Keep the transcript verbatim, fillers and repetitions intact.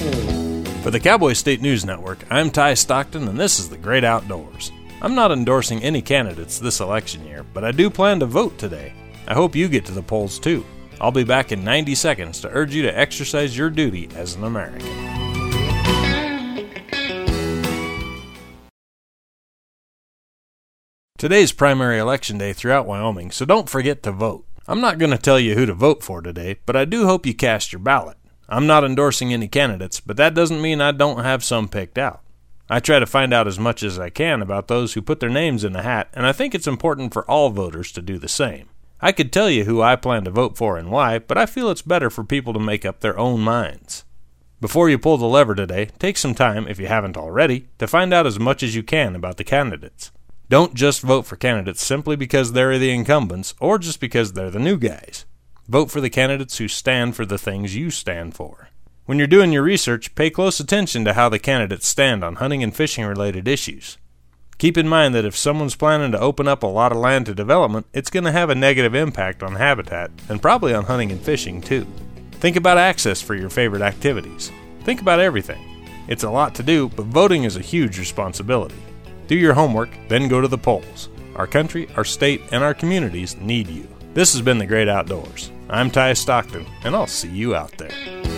For the Cowboy State News Network, I'm Ty Stockton, and this is The Great Outdoors. I'm not endorsing any candidates this election year, but I do plan to vote today. I hope you get to the polls too. I'll be back in ninety seconds to urge you to exercise your duty as an American. Today's primary election day throughout Wyoming, so don't forget to vote. I'm not going to tell you who to vote for today, but I do hope you cast your ballot. I'm not endorsing any candidates, but that doesn't mean I don't have some picked out. I try to find out as much as I can about those who put their names in the hat, and I think it's important for all voters to do the same. I could tell you who I plan to vote for and why, but I feel it's better for people to make up their own minds. Before you pull the lever today, take some time, if you haven't already, to find out as much as you can about the candidates. Don't just vote for candidates simply because they're the incumbents or just because they're the new guys. Vote for the candidates who stand for the things you stand for. When you're doing your research, pay close attention to how the candidates stand on hunting and fishing related issues. Keep in mind that if someone's planning to open up a lot of land to development, it's going to have a negative impact on habitat and probably on hunting and fishing too. Think about access for your favorite activities. Think about everything. It's a lot to do, but voting is a huge responsibility. Do your homework, then go to the polls. Our country, our state, and our communities need you. This has been The Great Outdoors. I'm Ty Stockton, and I'll see you out there.